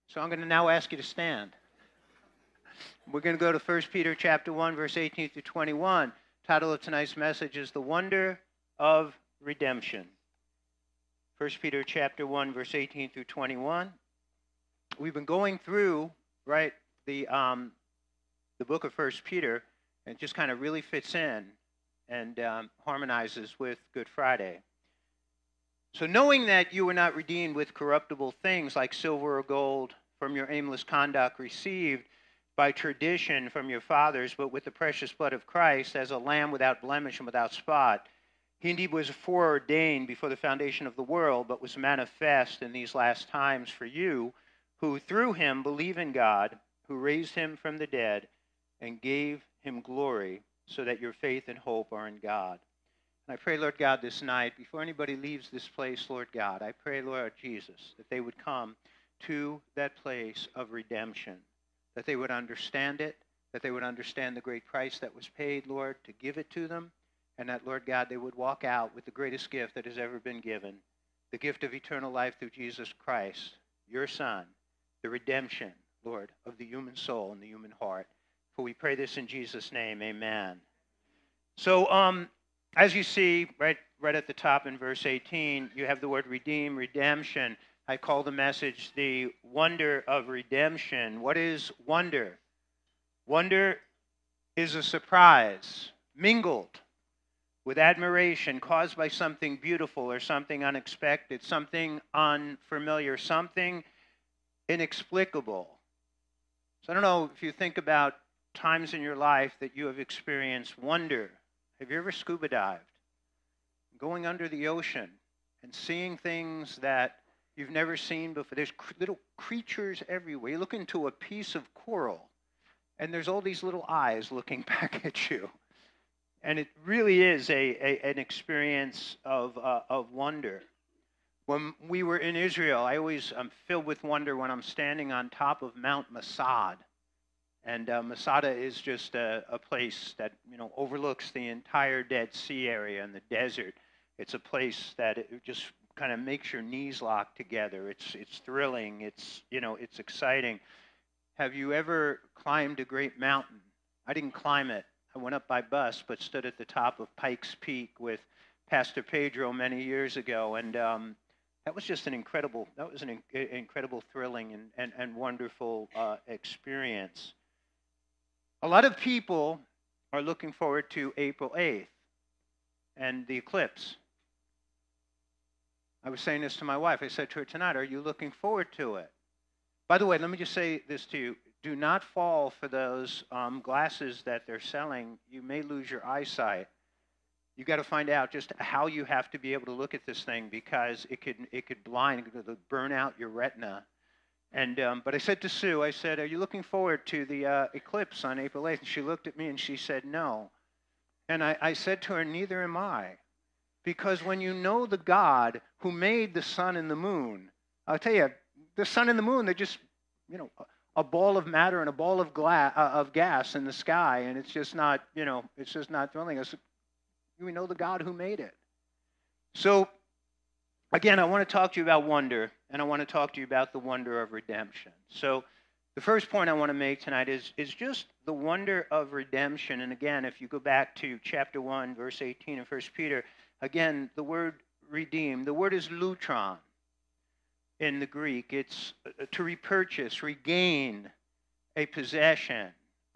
So I'm going to now ask you to stand. We're going to go to 1 Peter chapter 1, verse 18 through 21. Title of tonight's message is The Wonder of Redemption. 1 Peter chapter 1, verse 18 through 21. We've been going through, the book of 1 Peter, and it just kind of really fits in and harmonizes with Good Friday. So knowing that you were not redeemed with corruptible things like silver or gold from your aimless conduct received by tradition from your fathers, but with the precious blood of Christ as a lamb without blemish and without spot. He indeed was foreordained before the foundation of the world, but was manifest in these last times for you, who through him believe in God, who raised him from the dead and gave him glory, so that your faith and hope are in God. And I pray, Lord God, this night, before anybody leaves this place, Lord God, I pray, Lord Jesus, that they would come to that place of redemption, that they would understand it, that they would understand the great price that was paid, Lord, to give it to them, and that, Lord God, they would walk out with the greatest gift that has ever been given, the gift of eternal life through Jesus Christ, your Son, the redemption, Lord, of the human soul and the human heart. For we pray this in Jesus' name, amen. So, as you see, right at the top in verse 18, you have the word redeem, redemption. I call the message the wonder of redemption. What is wonder? Wonder is a surprise, mingled with admiration, caused by something beautiful or something unexpected, something unfamiliar, something inexplicable. So I don't know if you think about times in your life that you have experienced wonder. Have you ever scuba dived? Going under the ocean and seeing things that you've never seen before. There's little creatures everywhere. You look into a piece of coral, and there's all these little eyes looking back at you. And it really is an experience of wonder. When we were in Israel, I'm filled with wonder when I'm standing on top of Mount Masada. And Masada is just a place that overlooks the entire Dead Sea area and the desert. It's a place that it just kind of makes your knees lock together. It's thrilling. It's exciting. Have you ever climbed a great mountain? I didn't climb it. I went up by bus, but stood at the top of Pikes Peak with Pastor Pedro many years ago, and that was just an incredible thrilling and wonderful experience. A lot of people are looking forward to April 8th and the eclipse. I was saying this to my wife. I said to her tonight, are you looking forward to it? By the way, let me just say this to you. Do not fall for those glasses that they're selling. You may lose your eyesight. You got to find out just how you have to be able to look at this thing, because it could blind, it could burn out your retina. And but I said to Sue, I said, are you looking forward to the eclipse on April 8th? And she looked at me and she said, no. And I said to her, neither am I. Because when you know the God who made the sun and the moon, I'll tell you, the sun and the moon, they're just, a ball of matter and a ball of gas in the sky. And it's just not, it's just not thrilling us. We know the God who made it. So, again, I want to talk to you about wonder, and I want to talk to you about the wonder of redemption. So the first point I want to make tonight is just the wonder of redemption. And again, if you go back to chapter 1, verse 18 of 1 Peter, again, the word redeem, the word is lutron in the Greek. It's to repurchase, regain a possession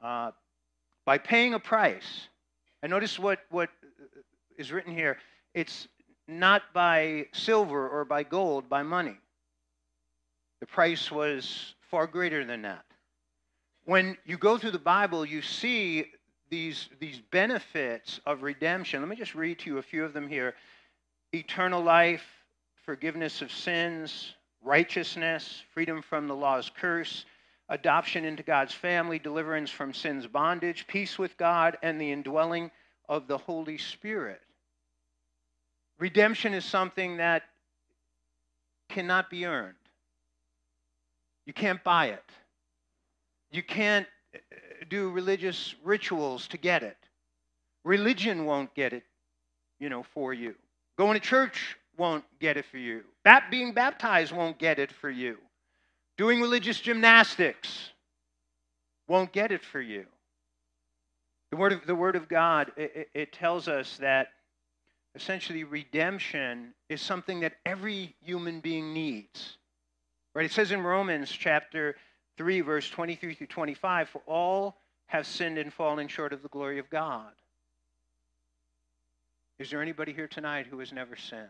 by paying a price. And notice what is written here. It's not by silver or by gold, by money. The price was far greater than that. When you go through the Bible, you see these benefits of redemption. Let me just read to you a few of them here. Eternal life, forgiveness of sins, righteousness, freedom from the law's curse, adoption into God's family, deliverance from sin's bondage, peace with God, and the indwelling of the Holy Spirit. Redemption is something that cannot be earned. You can't buy it. You can't do religious rituals to get it. Religion won't get it, for you. Going to church won't get it for you. Being baptized won't get it for you. Doing religious gymnastics won't get it for you. The Word of God, it tells us that essentially redemption is something that every human being needs. Right? It says in Romans chapter 3, verse 23 through 25, for all have sinned and fallen short of the glory of God. Is there anybody here tonight who has never sinned?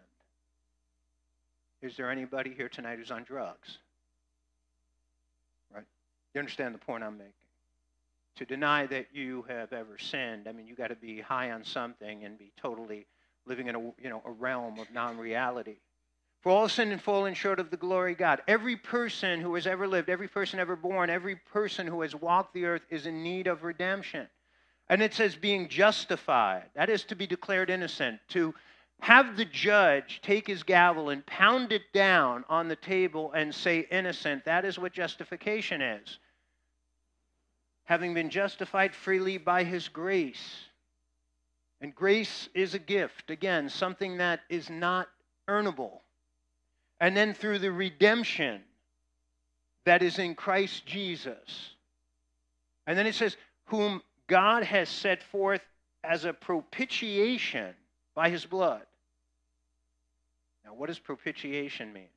Is there anybody here tonight who's on drugs? Right? You understand the point I'm making? To deny that you have ever sinned, I mean, you got to be high on something and be totally living in a realm of non-reality. For all sinned and fallen short of the glory of God. Every person who has ever lived, every person ever born, every person who has walked the earth is in need of redemption. And it says being justified. That is to be declared innocent. To have the judge take his gavel and pound it down on the table and say innocent. That is what justification is. Having been justified freely by his grace. And grace is a gift. Again, something that is not earnable. And then through the redemption that is in Christ Jesus. And then it says, whom God has set forth as a propitiation by his blood. Now, what does propitiation mean?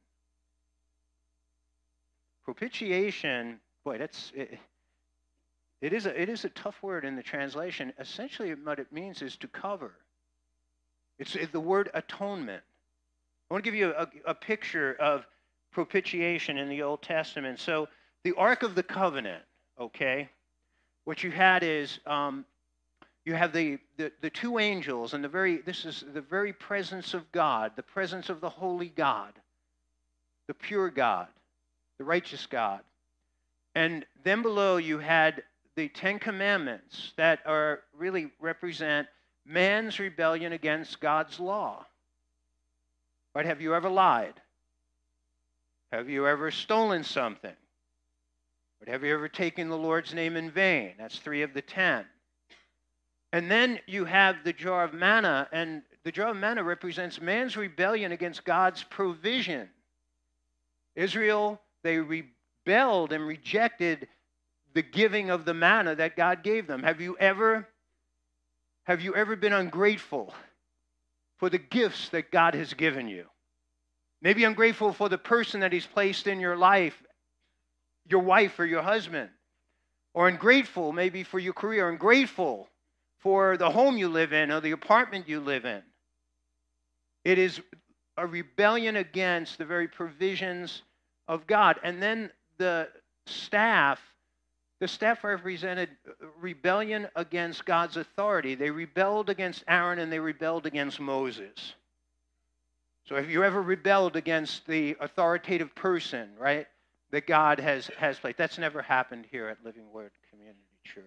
Propitiation, boy, it is a tough word in the translation. Essentially, what it means is to cover. It's the word atonement. I want to give you a picture of propitiation in the Old Testament. So the Ark of the Covenant, okay, what you had is you have the two angels, and this is the very presence of God, the presence of the holy God, the pure God, the righteous God. And then below you had the Ten Commandments that really represent man's rebellion against God's law. Right? Have you ever lied? Have you ever stolen something? But have you ever taken the Lord's name in vain? That's 3 of the 10. And then you have the jar of manna, and the jar of manna represents man's rebellion against God's provision. Israel, they rebelled and rejected the giving of the manna that God gave them. Have you ever been ungrateful for the gifts that God has given you? Maybe ungrateful for the person that he's placed in your life, your wife or your husband. Or ungrateful maybe for your career, ungrateful for the home you live in or the apartment you live in. It is a rebellion against the very provisions of God. And then the staff represented rebellion against God's authority. They rebelled against Aaron and they rebelled against Moses. So have you ever rebelled against the authoritative person, right, that God has placed? That's never happened here at Living Word Community Church.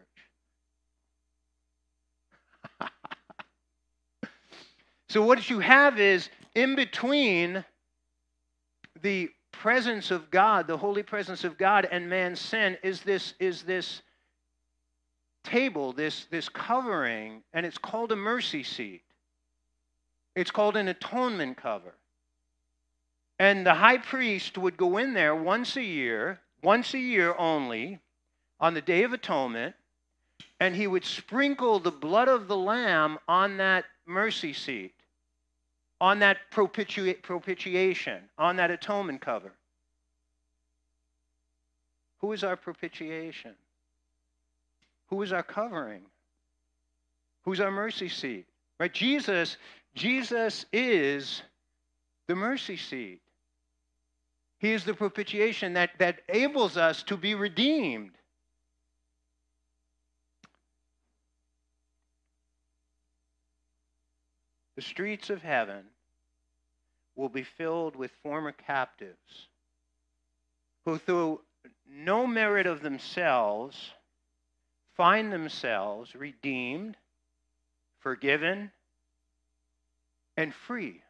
So what you have is, in between the presence of God, the holy presence of God, and man's sin, is this table, this covering, and it's called a mercy seat. It's called an atonement cover. And the high priest would go in there once a year only, on the Day of Atonement, and he would sprinkle the blood of the lamb on that mercy seat, on that propitiation, on that atonement cover. Who is our propitiation? Who is our covering? Who's our mercy seat? Right? Jesus is the mercy seat. He is the propitiation that enables us to be redeemed. The streets of heaven will be filled with former captives who, through no merit of themselves, find themselves redeemed, forgiven, and free.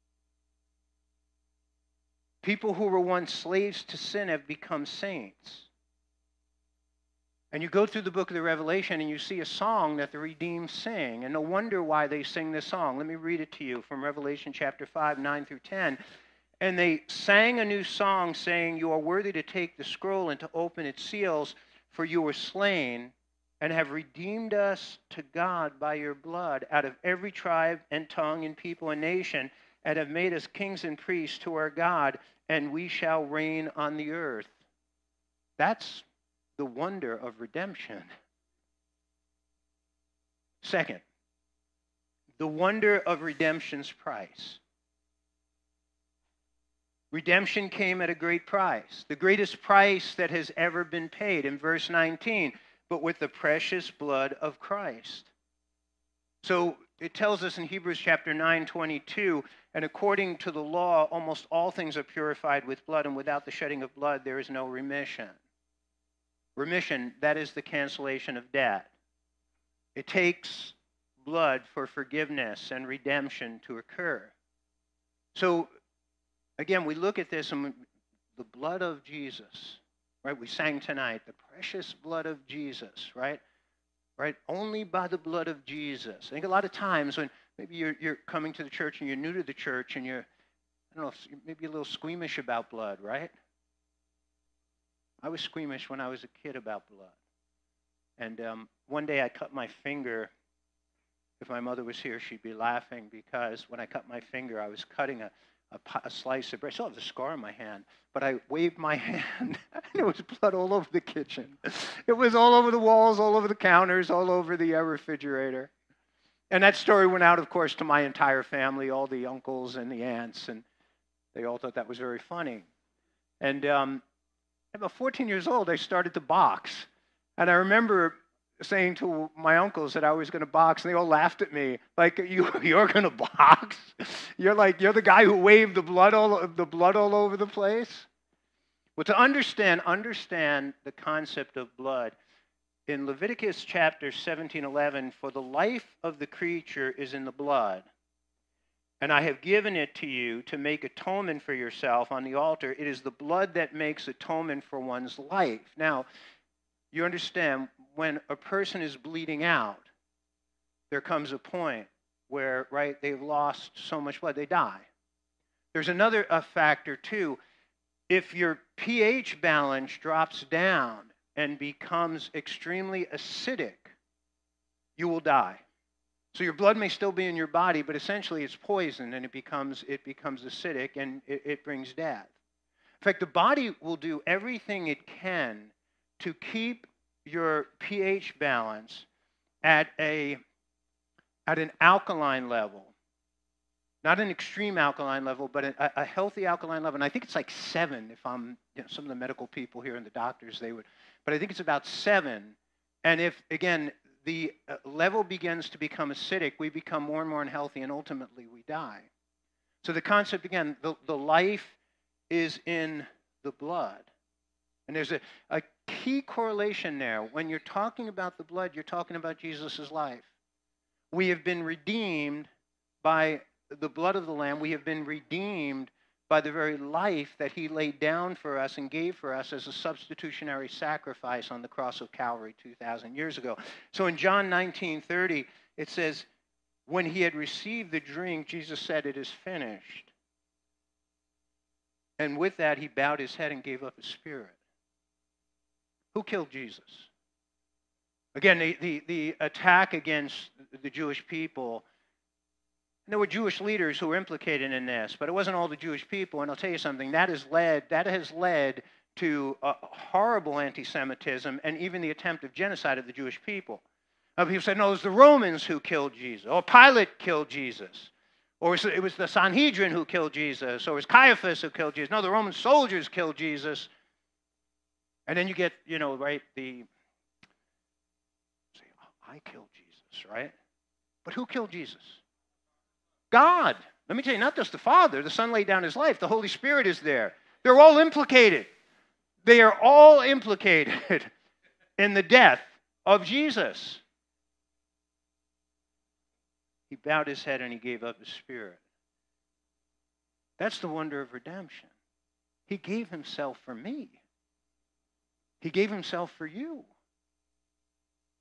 People who were once slaves to sin have become saints. And you go through the book of the Revelation and you see a song that the redeemed sing. And no wonder why they sing this song. Let me read it to you from Revelation chapter 5, 9 through 10. And they sang a new song saying, "You are worthy to take the scroll and to open its seals, for you were slain and have redeemed us to God by your blood out of every tribe and tongue and people and nation, and have made us kings and priests to our God, and we shall reign on the earth." That's the wonder of redemption. Second, the wonder of redemption's price. Redemption came at a great price, the greatest price that has ever been paid. In verse 19, but with the precious blood of Christ. So it tells us in Hebrews chapter 9:22, and according to the law, almost all things are purified with blood, and without the shedding of blood, there is no remission. Remission, that is the cancellation of debt. It takes blood for forgiveness and redemption to occur. So, again, we look at this and the blood of Jesus, right? We sang tonight, the precious blood of Jesus, right? Right? Only by the blood of Jesus. I think a lot of times when maybe you're coming to the church and you're new to the church and you're, I don't know, maybe a little squeamish about blood, right? I was squeamish when I was a kid about blood. And one day I cut my finger. If my mother was here, she'd be laughing because when I cut my finger, I was cutting a slice of bread. I still have the scar on my hand, but I waved my hand, and there was blood all over the kitchen. It was all over the walls, all over the counters, all over the refrigerator. And that story went out, of course, to my entire family, all the uncles and the aunts, and they all thought that was very funny. And at about 14 years old, I started to box. And I remember saying to my uncles that I was going to box, and they all laughed at me, like, you're going to box? You're the guy who waved the blood all over the place? Well, to understand the concept of blood, in Leviticus chapter 17:11, for the life of the creature is in the blood, and I have given it to you to make atonement for yourself on the altar. It is the blood that makes atonement for one's life. Now, you understand, when a person is bleeding out, there comes a point where, right, they've lost so much blood, they die. There's another factor, too. If your pH balance drops down and becomes extremely acidic, you will die. So your blood may still be in your body, but essentially it's poison, and it becomes acidic, and it brings death. In fact, the body will do everything it can to keep your pH balance at an alkaline level. Not an extreme alkaline level, but a healthy alkaline level. And I think it's like 7, if I'm, some of the medical people here and the doctors, they would. But I think it's about 7. And if, again, the level begins to become acidic, we become more and more unhealthy, and ultimately we die. So the concept, again, the life is in the blood. And there's a key correlation there. When you're talking about the blood, you're talking about Jesus' life. We have been redeemed by the blood of the Lamb. We have been redeemed by the very life that he laid down for us and gave for us as a substitutionary sacrifice on the cross of Calvary 2,000 years ago. So in John 19:30, it says, when he had received the drink, Jesus said, "It is finished." And with that, he bowed his head and gave up his spirit. Who killed Jesus? Again, the attack against the Jewish people, and there were Jewish leaders who were implicated in this, but it wasn't all the Jewish people. And I'll tell you something, that has led to horrible anti-Semitism and even the attempt of genocide of the Jewish people. People said, no, it was the Romans who killed Jesus, or Pilate killed Jesus, or it was the Sanhedrin who killed Jesus, or it was Caiaphas who killed Jesus. No, the Roman soldiers killed Jesus. And then you get, right, say, oh, I killed Jesus, right? But who killed Jesus? God. Let me tell you, not just the Father. The Son laid down his life. The Holy Spirit is there. They're all implicated. They are all implicated in the death of Jesus. He bowed his head and he gave up his spirit. That's the wonder of redemption. He gave himself for me. He gave himself for you.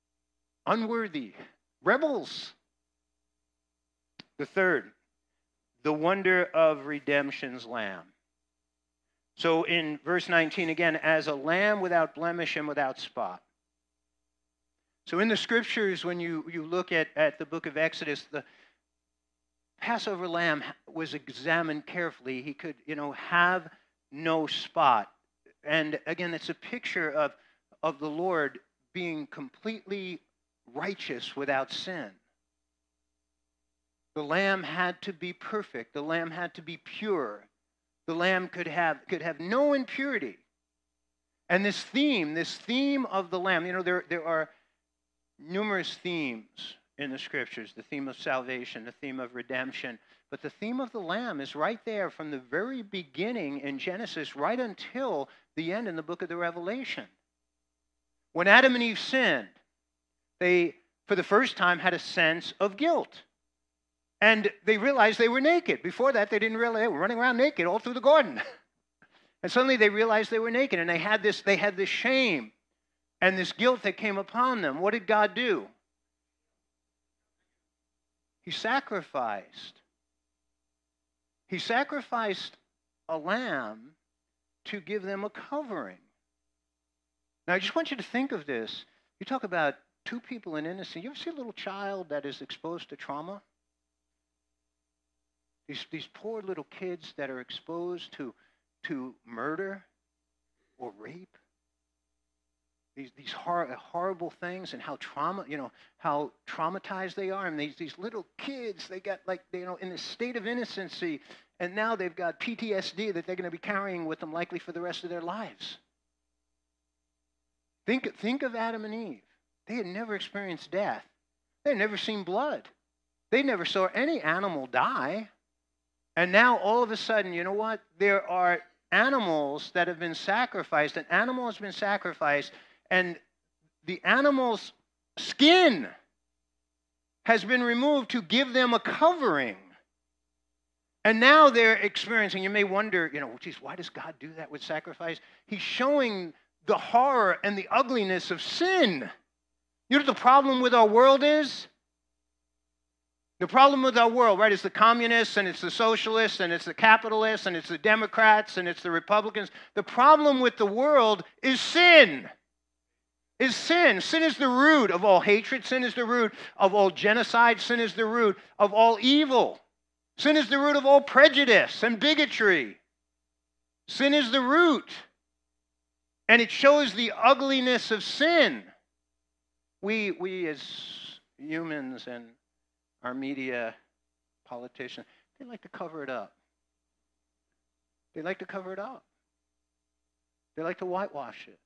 Unworthy, rebels. The third, the wonder of redemption's lamb. So in verse 19 again, as a lamb without blemish and without spot. So in the scriptures, when you look at the book of Exodus, the Passover lamb was examined carefully. He could, have no spot. And again, it's a picture of the Lord being completely righteous without sin. The lamb had to be perfect. The lamb had to be pure. The lamb could have no impurity. And this theme of the lamb, there are numerous themes in the scriptures, the theme of salvation, the theme of redemption. But the theme of the lamb is right there from the very beginning in Genesis right until the end in the book of the Revelation. When Adam and Eve sinned, they, for the first time, had a sense of guilt. And they realized they were naked. Before that, they didn't realize they were running around naked all through the garden. And suddenly they realized they were naked, and they had this shame and this guilt that came upon them. What did God do? He sacrificed. He sacrificed a lamb to give them a covering. Now, I just want you to think of this. You talk about two people in innocence. You ever see a little child that is exposed to trauma? These poor little kids that are exposed to murder or rape. These horrible things, and how traumatized they are. And these little kids, they got in this state of innocency, and now they've got PTSD that they're going to be carrying with them likely for the rest of their lives. Think of Adam and Eve. They had never experienced death. They had never seen blood. They never saw any animal die. And now all of a sudden, you know what? There are animals that have been sacrificed. An animal has been sacrificed, and the animal's skin has been removed to give them a covering. And now they're experiencing, you may wonder, geez, why does God do that with sacrifice? He's showing the horror and the ugliness of sin. You know what the problem with our world is? The problem with our world, right, is the communists, and it's the socialists, and it's the capitalists, and it's the Democrats, and it's the Republicans. The problem with the world is sin. Sin. Sin is the root of all hatred. Sin is the root of all genocide. Sin is the root of all evil. Sin is the root of all prejudice and bigotry. Sin is the root. And it shows the ugliness of sin. We as humans and our media, politicians, they like to cover it up. They like to cover it up. They like to whitewash it.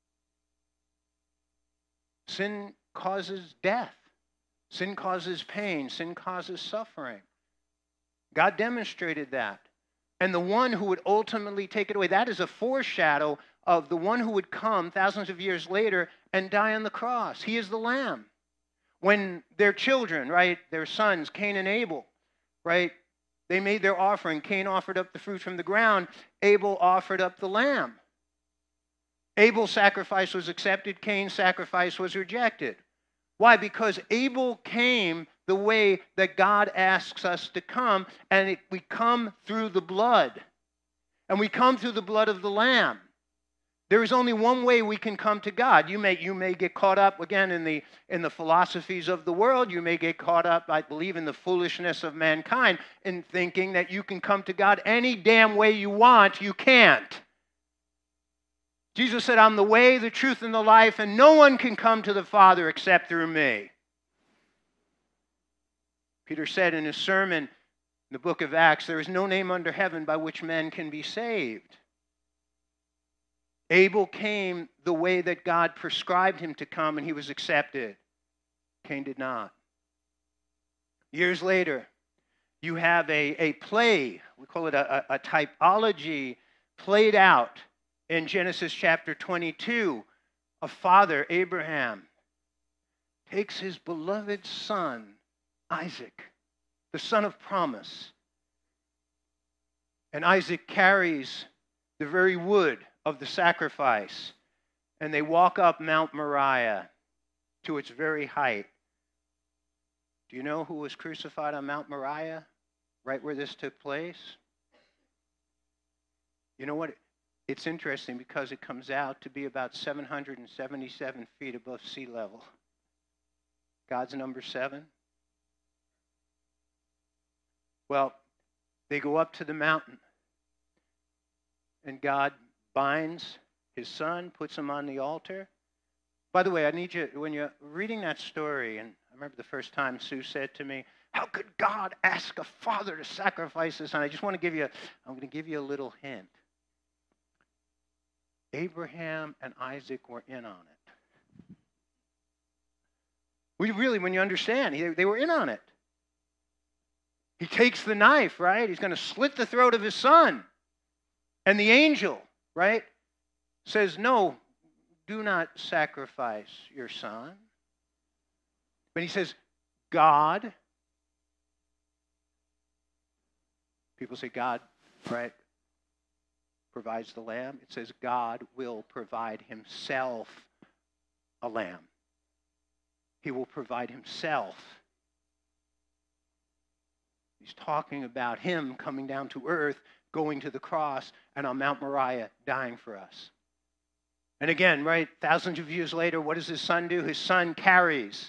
Sin causes death. Sin causes pain. Sin causes suffering. God demonstrated that. And the one who would ultimately take it away, that is a foreshadow of the one who would come thousands of years later and die on the cross. He is the Lamb. When their children, right, their sons, Cain and Abel, right, they made their offering. Cain offered up the fruit from the ground. Abel offered up the lamb. Abel's sacrifice was accepted. Cain's sacrifice was rejected. Why? Because Abel came the way that God asks us to come, and we come through the blood. And we come through the blood of the Lamb. There is only one way we can come to God. You may get caught up, again, in the philosophies of the world. You may get caught up, I believe, in the foolishness of mankind, in thinking that you can come to God any damn way you want. You can't. Jesus said, I'm the way, the truth, and the life, and no one can come to the Father except through me. Peter said in his sermon in the book of Acts, there is no name under heaven by which men can be saved. Abel came the way that God prescribed him to come, and he was accepted. Cain did not. Years later, you have a play, we call it a typology, played out in Genesis chapter 22. A father, Abraham, takes his beloved son, Isaac, the son of promise. And Isaac carries the very wood of the sacrifice, and they walk up Mount Moriah to its very height. Do you know who was crucified on Mount Moriah? right where this took place? You know what? It's interesting because it comes out to be about 777 feet above sea level. God's number 7. Well, they go up to the mountain, and God binds his son, puts him on the altar. By the way, I need you, when you're reading that story, and I remember the first time Sue said to me, how could God ask a father to sacrifice his son? I'm going to give you a little hint. Abraham and Isaac were in on it. When you understand, they were in on it. He takes the knife, right? He's going to slit the throat of his son. And the angel, right, says, no, do not sacrifice your son. But he says, God. People say God, right, provides the lamb. It says God will provide himself a lamb. He will provide himself. He's talking about him coming down to earth, going to the cross, and on Mount Moriah dying for us. And again, right, thousands of years later, what does his son do? His son carries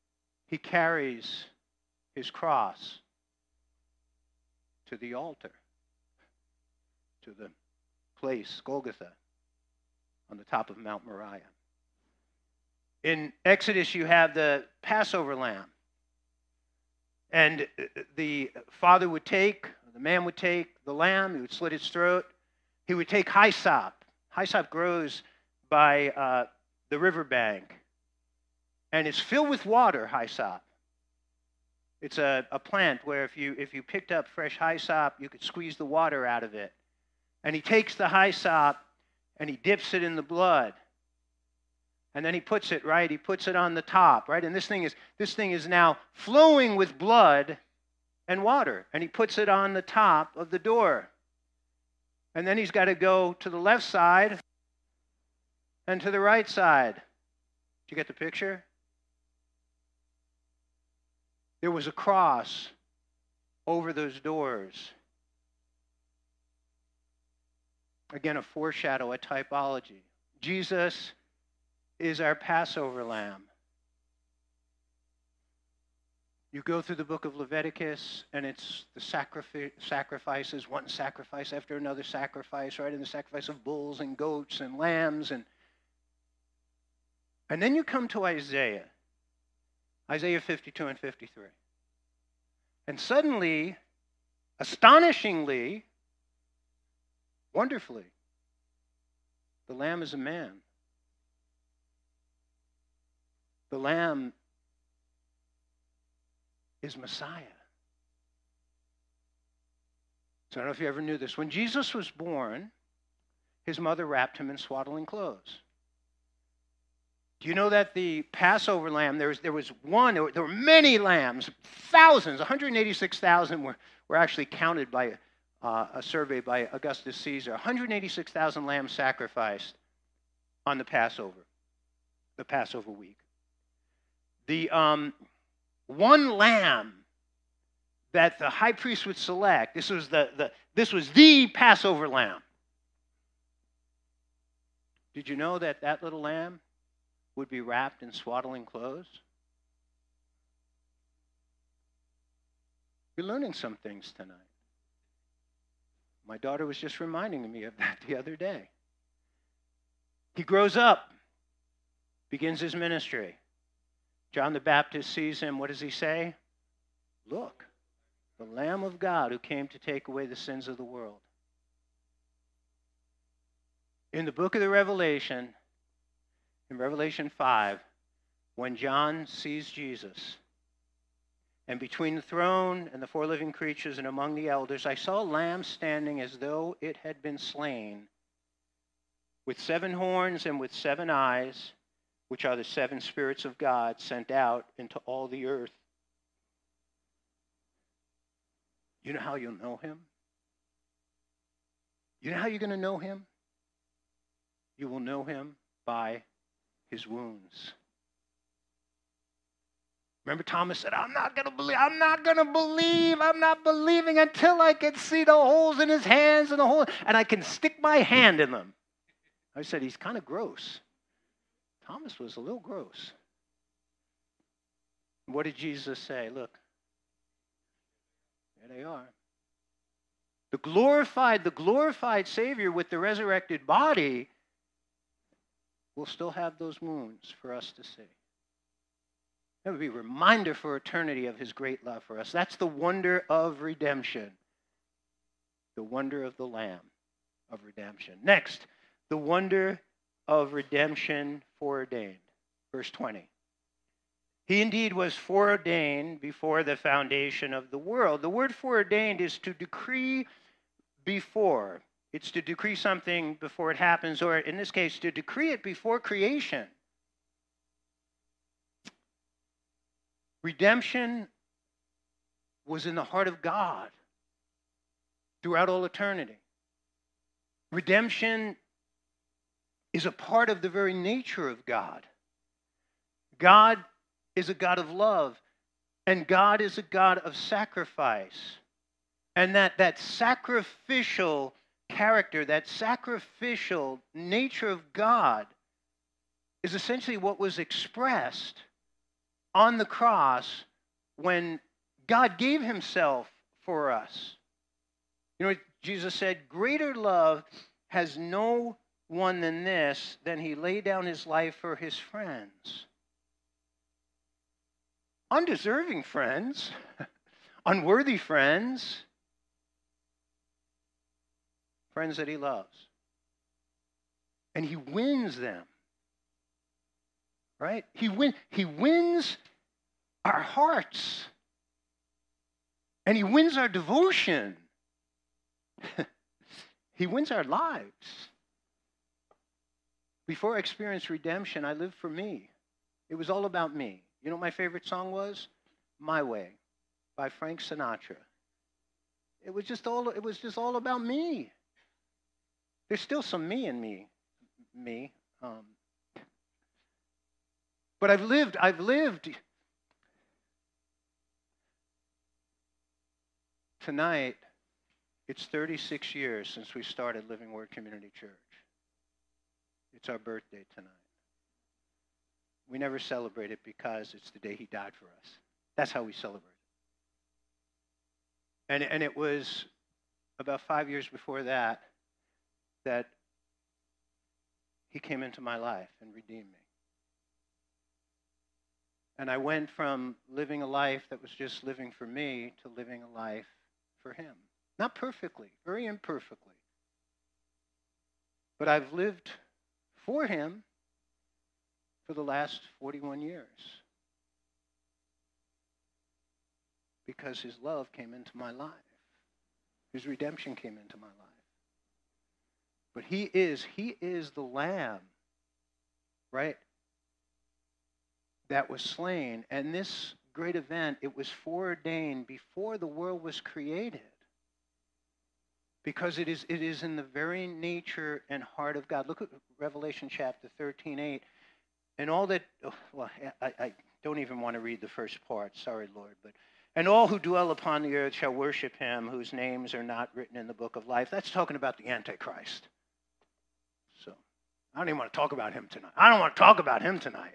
his cross to the altar, to the place, Golgotha, on the top of Mount Moriah. In Exodus, you have the Passover lamb. And the man would take the lamb, he would slit its throat. He would take hyssop. Hyssop grows by the riverbank. And it's filled with water, hyssop. It's a plant where if you picked up fresh hyssop, you could squeeze the water out of it. And he takes the hyssop and he dips it in the blood. And then he puts it on the top, right? And this thing is now flowing with blood and water. And he puts it on the top of the door. And then he's got to go to the left side and to the right side. Did you get the picture? There was a cross over those doors. Again, a foreshadow, a typology. Jesus is our Passover lamb. You go through the book of Leviticus, and it's the sacrifices, one sacrifice after another sacrifice, right? And the sacrifice of bulls and goats and lambs. And then you come to Isaiah 52 and 53. And suddenly, astonishingly, wonderfully, the lamb is a man. The lamb is Messiah. So I don't know if you ever knew this. When Jesus was born, his mother wrapped him in swaddling clothes. Do you know that the Passover lamb, there was were many lambs, thousands, 186,000 were actually counted by a survey by Augustus Caesar. 186,000 lambs sacrificed on the Passover week. The one lamb that the high priest would select, this was the Passover lamb. Did you know that little lamb would be wrapped in swaddling clothes? You're learning some things tonight. My daughter was just reminding me of that the other day. He grows up, begins his ministry. John the Baptist sees him. What does he say? Look, the Lamb of God who came to take away the sins of the world. In the book of the Revelation, in Revelation 5, when John sees Jesus, and between the throne and the four living creatures and among the elders, I saw a lamb standing as though it had been slain, with 7 horns and with 7 eyes, which are the 7 spirits of God sent out into all the earth. You know how you'll know him? You know how you're going to know him? You will know him by his wounds. Remember Thomas said, I'm not believing until I can see the holes in his hands and I can stick my hand in them. I said, he's kind of gross. Thomas was a little gross. What did Jesus say? Look, there they are. The glorified Savior with the resurrected body will still have those wounds for us to see. That would be a reminder for eternity of his great love for us. That's the wonder of redemption. The wonder of the Lamb of redemption. Next, the wonder of redemption foreordained. Verse 20. He indeed was foreordained before the foundation of the world. The word foreordained is to decree before. It's to decree something before it happens, or in this case, to decree it before creation. Redemption was in the heart of God throughout all eternity. Redemption is a part of the very nature of God. God is a God of love, and God is a God of sacrifice. And that sacrificial character, that sacrificial nature of God is essentially what was expressed on the cross when God gave himself for us. You know, Jesus said, greater love has no one than this, than he laid down his life for his friends. Undeserving friends, unworthy friends, friends that he loves. And he wins them. Right? He wins our hearts. And he wins our devotion. He wins our lives. Before I experienced redemption, I lived for me. It was all about me. You know what my favorite song was? My Way by Frank Sinatra. It was just all about me. There's still some me in me. But I've lived. Tonight, it's 36 years since we started Living Word Community Church. It's our birthday tonight. We never celebrate it because it's the day he died for us. That's how we celebrate it. And it was about 5 years before that he came into my life and redeemed me. And I went from living a life that was just living for me to living a life for him. Not perfectly, very imperfectly. But I've lived for him for the last 41 years. Because his love came into my life. His redemption came into my life. But he is the Lamb, right, that was slain. And this great event, it was foreordained before the world was created. Because it is in the very nature and heart of God. Look at Revelation chapter 13:8. And all that, I don't even want to read the first part. Sorry, Lord. And all who dwell upon the earth shall worship him whose names are not written in the book of life. That's talking about the Antichrist. So I don't even want to talk about him tonight.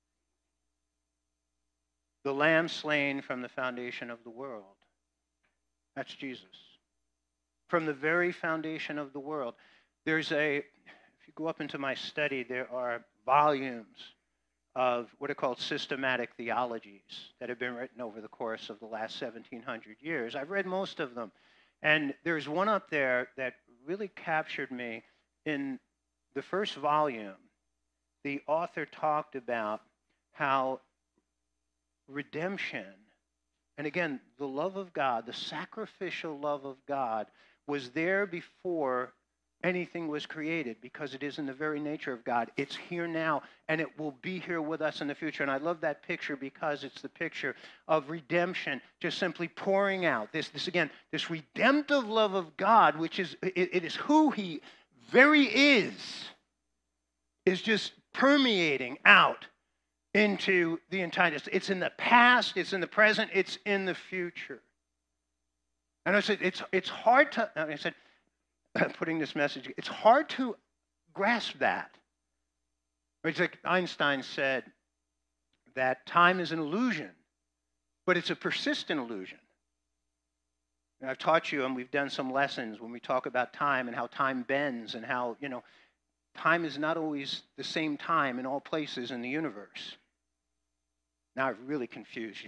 The Lamb slain from the foundation of the world. That's Jesus. From the very foundation of the world. If you go up into my study, there are volumes of what are called systematic theologies that have been written over the course of the last 1,700 years. I've read most of them. And there's one up there that really captured me. In the first volume, the author talked about how redemption, and again, the love of God, the sacrificial love of God, was there before anything was created, because it is in the very nature of God. It's here now, and it will be here with us in the future. And I love that picture because it's the picture of redemption just simply pouring out. This redemptive love of God, which is, it is who he very is just permeating out into the entirety. It's in the past, it's in the present, it's in the future. And I said, it's hard to, I said, putting this message, it's hard to grasp that. It's like Einstein said that time is an illusion, but it's a persistent illusion. And I've taught you, and we've done some lessons when we talk about time and how time bends and how, time is not always the same time in all places in the universe. Now I've really confused you.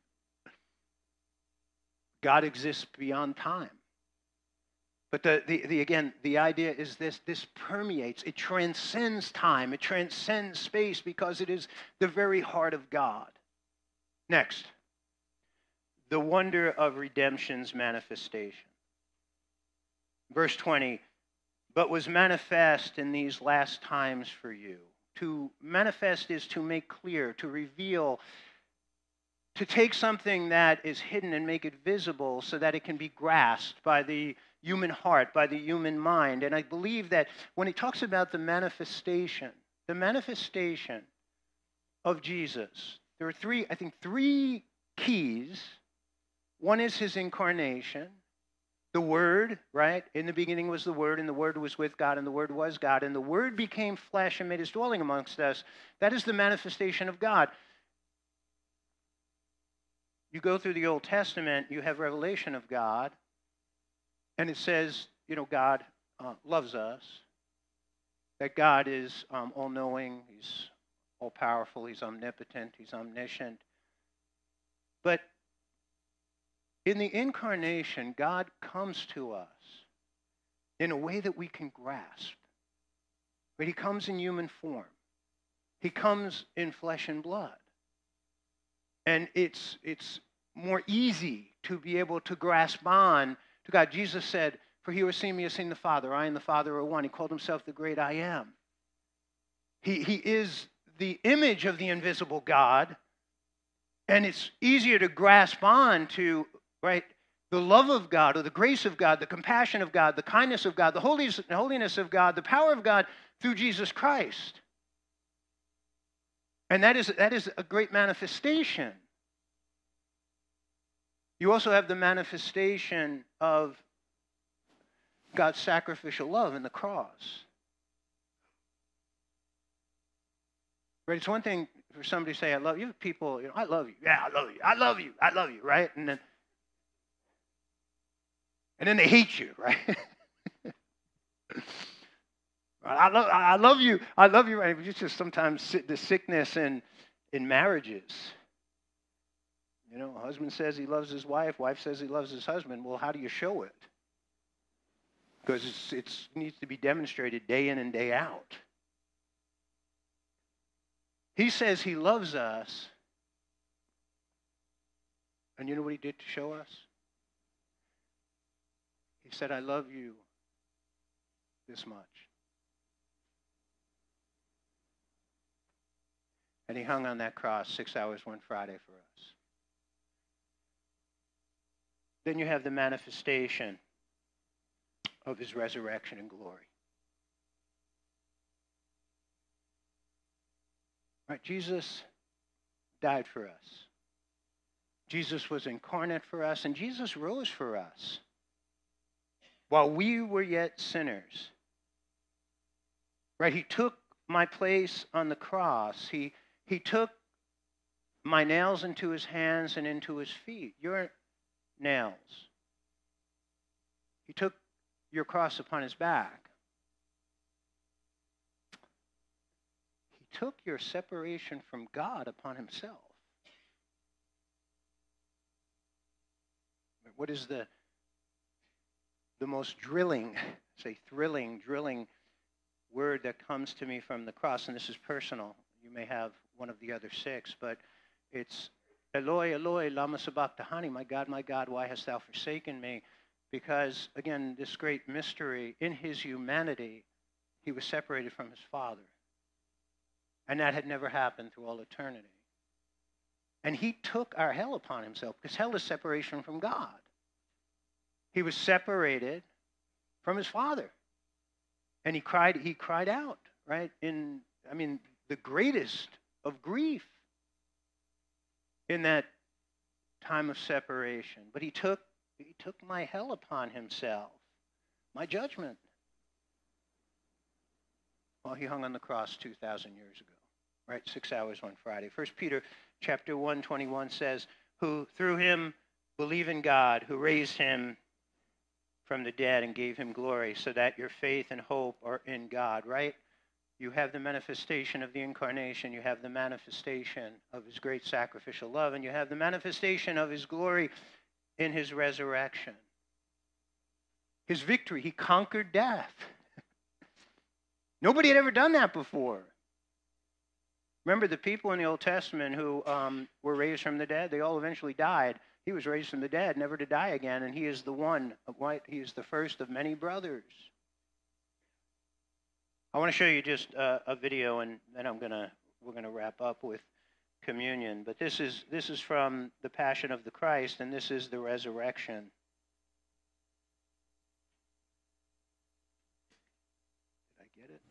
God exists beyond time. But the idea is this permeates, it transcends time, it transcends space because it is the very heart of God. Next, the wonder of redemption's manifestation. Verse 20, but was manifest in these last times for you. To manifest is to make clear, to reveal, to take something that is hidden and make it visible so that it can be grasped by the human heart, by the human mind. And I believe that when he talks about the manifestation of Jesus, there are three keys. One is his incarnation, the Word, right? In the beginning was the Word, and the Word was with God, and the Word was God, and the Word became flesh and made his dwelling amongst us. That is the manifestation of God. You go through the Old Testament, you have revelation of God, and it says, God loves us, that God is all-knowing, he's all-powerful, he's omnipotent, he's omniscient. But in the incarnation, God comes to us in a way that we can grasp. But he comes in human form. He comes in flesh and blood. And it's more easy to be able to grasp on to God. Jesus said, for he who has seen me has seen the Father. I and the Father are one. He called himself the great I am. He is the image of the invisible God. And it's easier to grasp on to, right, the love of God or the grace of God, the compassion of God, the kindness of God, the holiness of God, the power of God through Jesus Christ. And that is a great manifestation. You also have the manifestation of God's sacrificial love in the cross. Right? It's one thing for somebody to say, I love you. People, I love you. Yeah, I love you. I love you. I love you, right? And then they hate you, right? I love you. I love you. Right? It's just sometimes the sickness in marriages. A husband says he loves his wife. Wife says he loves his husband. Well, how do you show it? Because it needs to be demonstrated day in and day out. He says he loves us. And you know what he did to show us? He said, I love you this much. And he hung on that cross 6 hours one Friday for us. Then you have the manifestation of his resurrection and glory. Right? Jesus died for us. Jesus was incarnate for us, and Jesus rose for us. While we were yet sinners, right? He took my place on the cross. He took my nails into his hands and into his feet. Your nails. He took your cross upon his back. He took your separation from God upon himself. What is the most thrilling word that comes to me from the cross? And this is personal. You may have one of the other 6, but it's Eloi, Eloi, lama sabachthani, my God, why hast thou forsaken me? Because, again, this great mystery, in his humanity, he was separated from his Father. And that had never happened through all eternity. And he took our hell upon himself, because hell is separation from God. He was separated from his Father. And he cried out, right? The greatest of grief in that time of separation. But he took my hell upon himself, my judgment, while he hung on the cross 2,000 years ago, right? 6 hours one Friday. 1 Peter chapter 1:21 says, who through him believe in God, who raised him from the dead and gave him glory, so that your faith and hope are in God, right? You have the manifestation of the incarnation. You have the manifestation of his great sacrificial love. And you have the manifestation of his glory in his resurrection. His victory. He conquered death. Nobody had ever done that before. Remember the people in the Old Testament who were raised from the dead? They all eventually died. He was raised from the dead, never to die again. And he is the one, right? He is the first of many brothers. I want to show you just a video, and then we're gonna wrap up with communion. But this is from the Passion of the Christ, and this is the resurrection. Did I get it?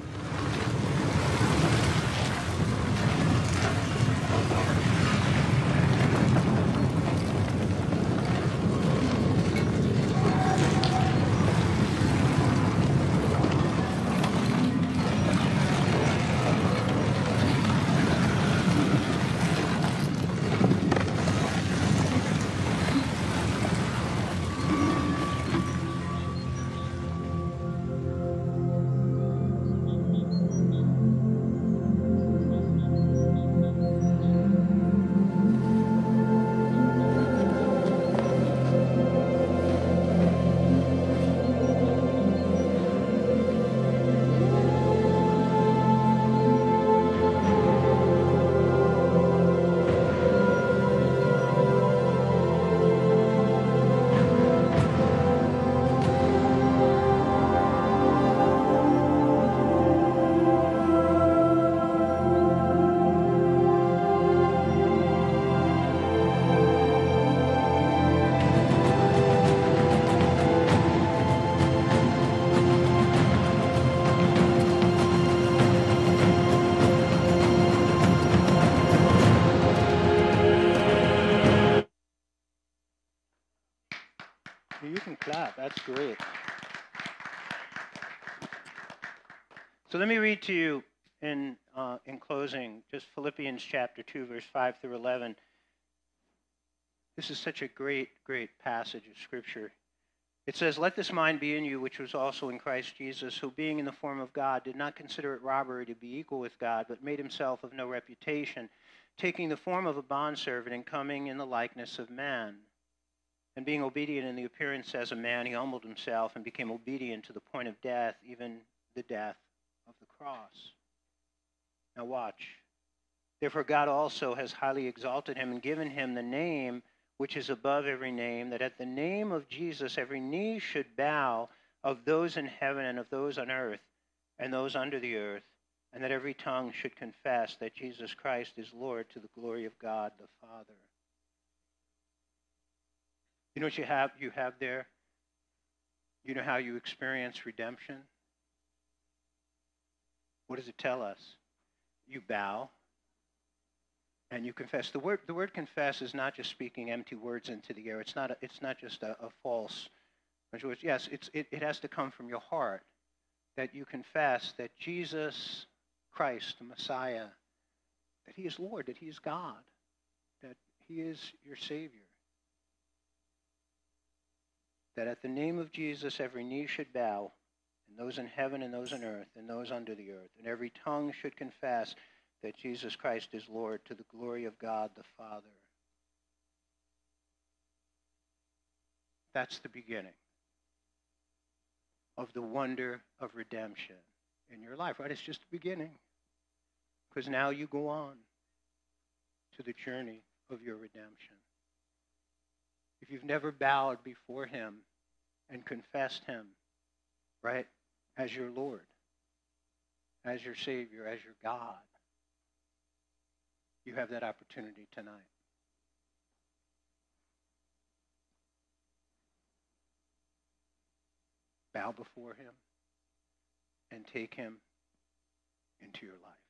You can clap. That's great. So let me read to you in closing just Philippians chapter 2, verse 5 through 11. This is such a great, great passage of Scripture. It says, let this mind be in you, which was also in Christ Jesus, who being in the form of God did not consider it robbery to be equal with God, but made himself of no reputation, taking the form of a bondservant and coming in the likeness of man. And being obedient in the appearance as a man, he humbled himself and became obedient to the point of death, even the death of the cross. Now watch. Therefore God also has highly exalted him and given him the name which is above every name, that at the name of Jesus every knee should bow, of those in heaven and of those on earth and those under the earth, and that every tongue should confess that Jesus Christ is Lord, to the glory of God the Father. You know what you have there? You know how you experience redemption? What does it tell us? You bow and you confess. The word confess is not just speaking empty words into the air. It's not just a false. Yes, it has to come from your heart, that you confess that Jesus Christ, the Messiah, that he is Lord, that he is God, that he is your Savior. That at the name of Jesus every knee should bow, and those in heaven and those on earth and those under the earth, and every tongue should confess that Jesus Christ is Lord, to the glory of God the Father. That's the beginning of the wonder of redemption in your life, right? It's just the beginning, because now you go on to the journey of your redemption. If you've never bowed before him and confessed him, right, as your Lord, as your Savior, as your God, you have that opportunity tonight. Bow before him and take him into your life.